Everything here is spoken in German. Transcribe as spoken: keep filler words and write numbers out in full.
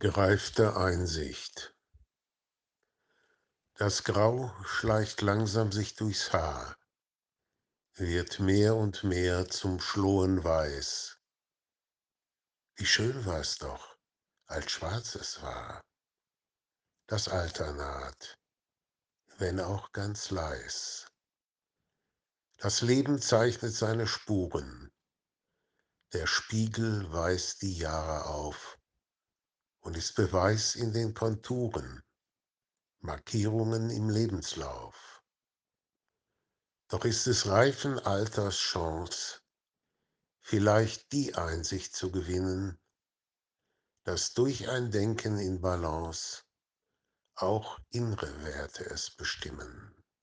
Gereifte Einsicht. Das Grau schleicht langsam sich durchs Haar, wird mehr und mehr zum Schloen Weiß. Wie schön war's doch, als schwarz es war. Das Alter naht, wenn auch ganz leis. Das Leben zeichnet seine Spuren, der Spiegel weist die Jahre auf und ist Beweis in den Konturen, Markierungen im Lebenslauf. Doch ist es reifen Alters Chance, vielleicht die Einsicht zu gewinnen, dass durch ein Denken in Balance auch innere Werte es bestimmen.